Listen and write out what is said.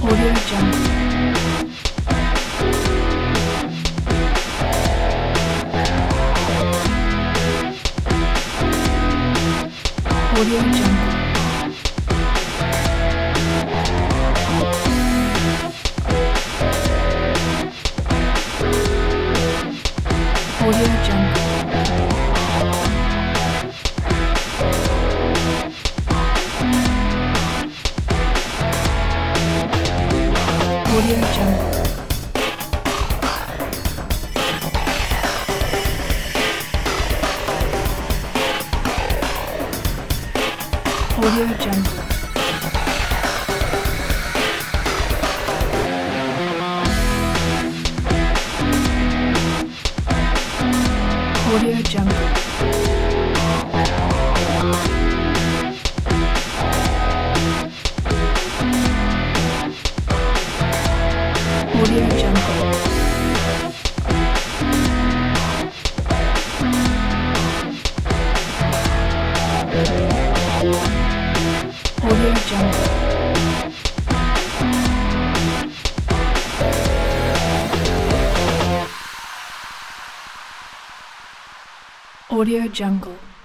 Audio Jungle. Audio Jungle. Audio Jungle. Audio Jungle. Audio Jungle. Audio Jungle. Audio Jungle. Audio Jungle. Audio Jungle.